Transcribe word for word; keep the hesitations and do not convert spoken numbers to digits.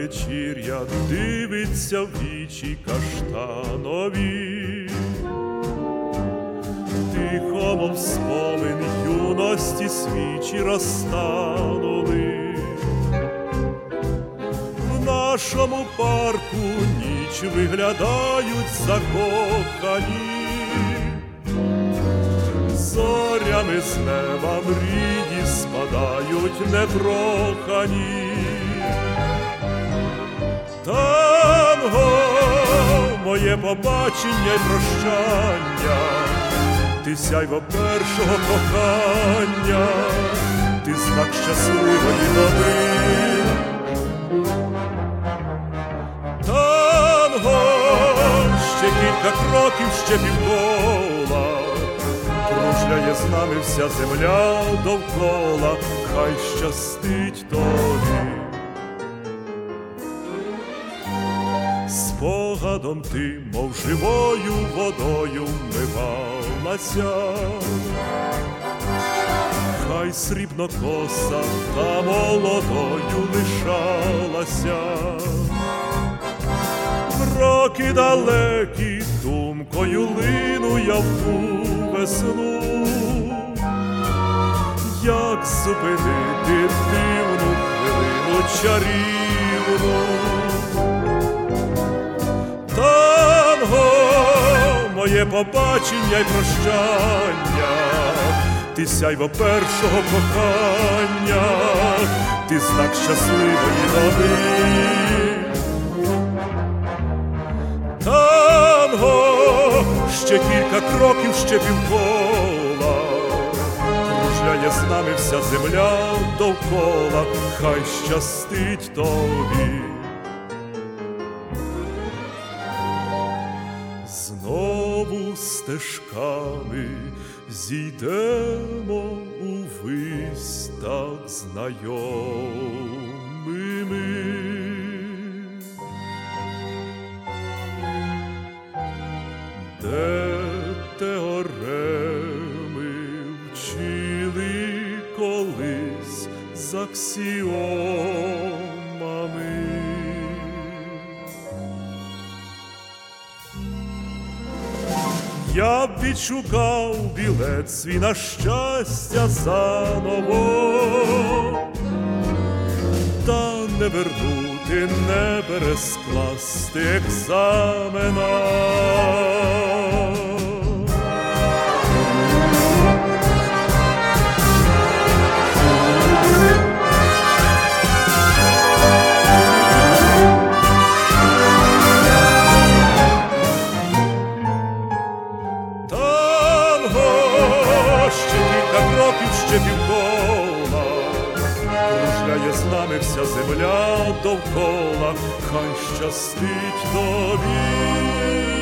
вечір'я дивиться в вічі каштанові. Тихо, мов спомин юності, свічі розтанули. В нашому парку ніч виглядають закохані. Зорями з неба мрії спадають непрохані. Танго, моє побачення й прощання, ти сяйво першого кохання, ти знак щасливої доби. Танго, ще кілька кроків, ще півкола, кружляє з нами вся земля довкола, хай щастить тобі. Спогадом ти, мов живою водою, вмивалася, хай срібно коса та молодою лишалася. В роки далекі думкою лину я в ту весну, як зупинити дивну хвилину чарівну. Танго, моє побачення й прощання, ти сяйво першого кохання, ти знак щасливої доби. Танго, ще кілька кроків, ще півкола, кружляє з нами вся земля довкола, хай щастить тобі. Знову стежками зійдемо увись так знайомими. Де теореми вчили колись з аксіомами. Я б відшукав білет свій на щастя заново, та не вернути, не перескласти екзамена. Ще півкола, кружляє з нами вся земля довкола, хай щастить тобі.